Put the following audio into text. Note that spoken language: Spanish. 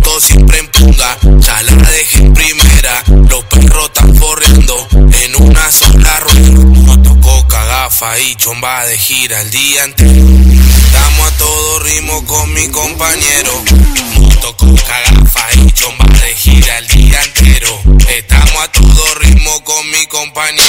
moto siempre en punga, ya la dejé en primera. Los perros están corriendo en una sola rueda. Moto, coca, gafa y chomba de gira el día entero. Estamos a todo ritmo con mi compañero. Moto, coca, gafa y chomba de gira el día entero. Estamos a todo ritmo con mi compañero.